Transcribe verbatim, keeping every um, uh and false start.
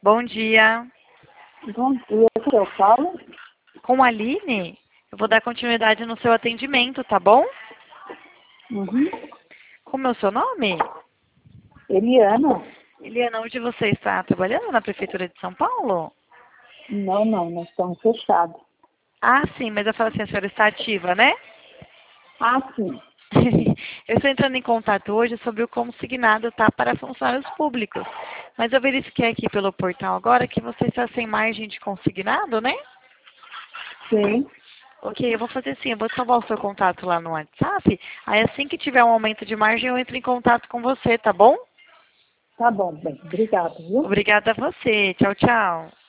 Bom dia. Bom dia, que eu falo? Com a Aline, eu vou dar continuidade no seu atendimento, tá bom? Uhum. Como é o seu nome? Eliana? Eliana, onde você está trabalhando? Na Prefeitura de São Paulo? Não, não, nós estamos fechados. Ah, sim, mas eu falo assim, a senhora está ativa, né? Ah, sim. Eu estou entrando em contato hoje sobre o consignado, tá, para funcionários públicos. Mas eu verifiquei aqui pelo portal agora que você está sem margem de consignado, né? Sim. Ok, eu vou fazer assim, eu vou salvar o seu contato lá no WhatsApp, aí assim que tiver um aumento de margem eu entro em contato com você, tá bom? Tá bom, bem. Obrigada, viu? Obrigada a você, tchau, tchau.